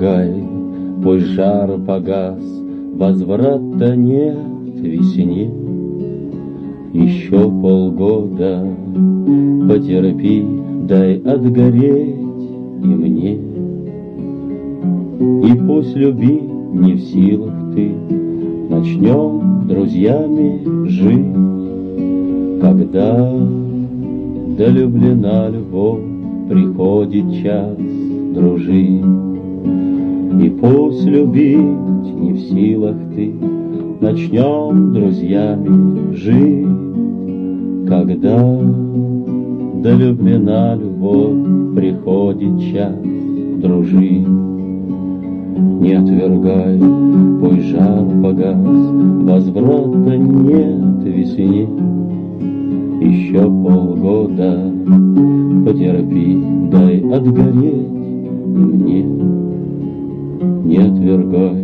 отвергай, пусть жар погас, возврата нет весне. Еще полгода потерпи, дай отгореть и мне. И пусть любить не в силах ты, начнем друзьями жить, когда долюблена любовь, приходит час дружить. И пусть любить не в силах ты, начнем друзьями жить, когда долюблена любовь, приходит час дружить. Не отвергай, пусть жар погас, возврата нет весне. Еще полгода потерпи, дай отгореть и мне. Не отвергай,